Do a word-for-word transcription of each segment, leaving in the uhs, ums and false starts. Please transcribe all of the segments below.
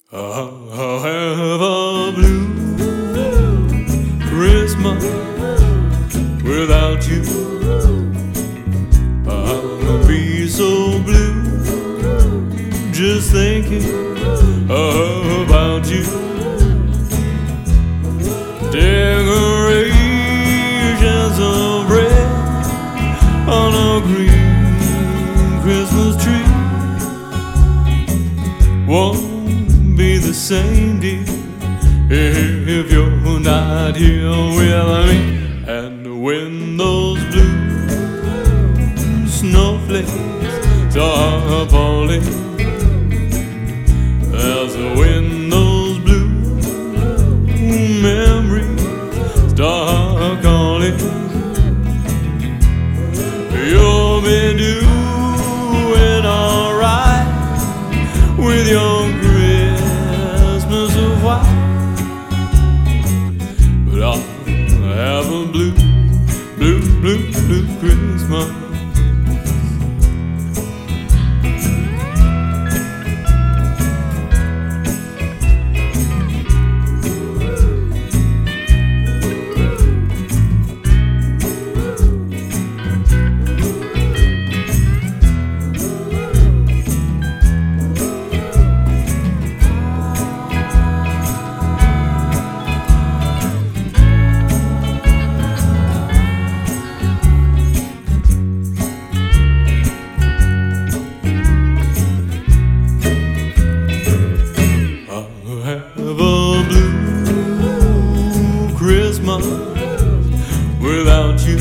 I'll have a blue Christmas without you. I'll be so blue just thinking about you. Decorations of red on a green Christmas tree won't be the same, dear, if you're not here with me. And when those blue snowflakes start falling, that's when those blue memories start calling. You'll be doing alright with your Christmas of white, but I'll have a blue, blue, blue, blue Christmas. Without you,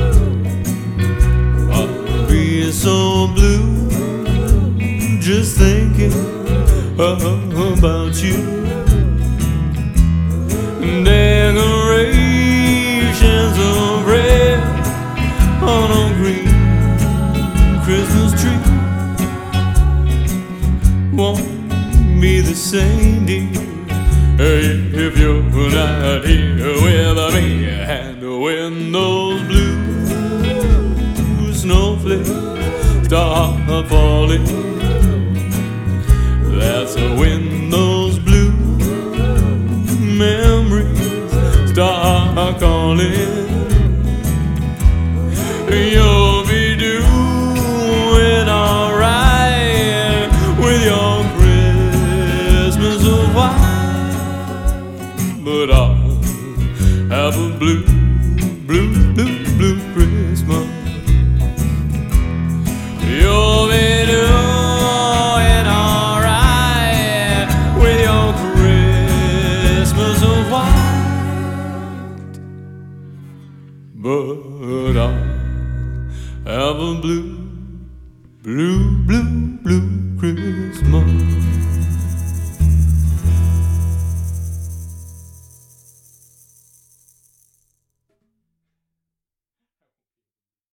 I'll be so blue just thinking about you. Decorations of red on a green Christmas tree won't be the same, dear, if you're not here with me. And when those blue snowflakes start falling, that's when those blue memories start calling. You'll be doing alright with your Christmas of white, but I'll have a blue, blue, blue, blue Christmas. You'll be doing alright with your Christmas of white, but I'll have a blue, blue, blue, blue Christmas.